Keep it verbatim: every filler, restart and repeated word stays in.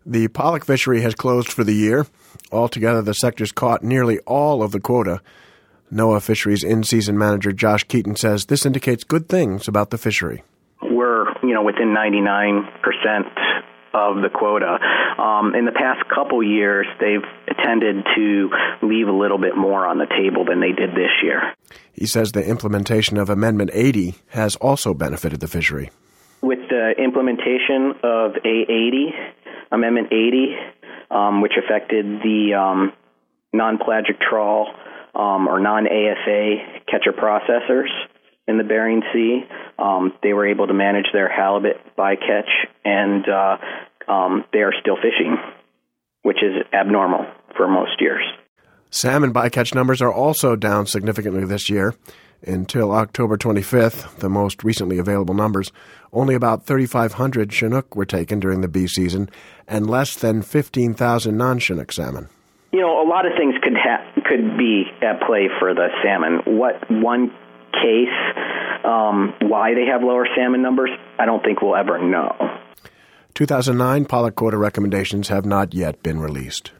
The pollock fishery has closed for the year. Altogether, the sector's caught nearly all of the quota. NOAA Fisheries in-season manager Josh Keaton says this indicates good things about the fishery. We're, you know, within ninety-nine percent of the quota. Um, in the past couple years, they've tended to leave a little bit more on the table than they did this year. He says the implementation of Amendment eighty has also benefited the fishery. With the implementation of A eighty, Amendment eighty, um, which affected the um, non-pelagic trawl um, or non-A F A catcher processors in the Bering Sea, um, they were able to manage their halibut bycatch, and uh, um, they are still fishing, which is abnormal for most years. Salmon bycatch numbers are also down significantly this year. Until October twenty-fifth, the most recently available numbers, only about thirty-five hundred Chinook were taken during the bee season and less than fifteen thousand non-Chinook salmon. You know, a lot of things could ha- could be at play for the salmon. What one case, um, why they have lower salmon numbers, I don't think we'll ever know. two thousand nine pollock quota recommendations have not yet been released.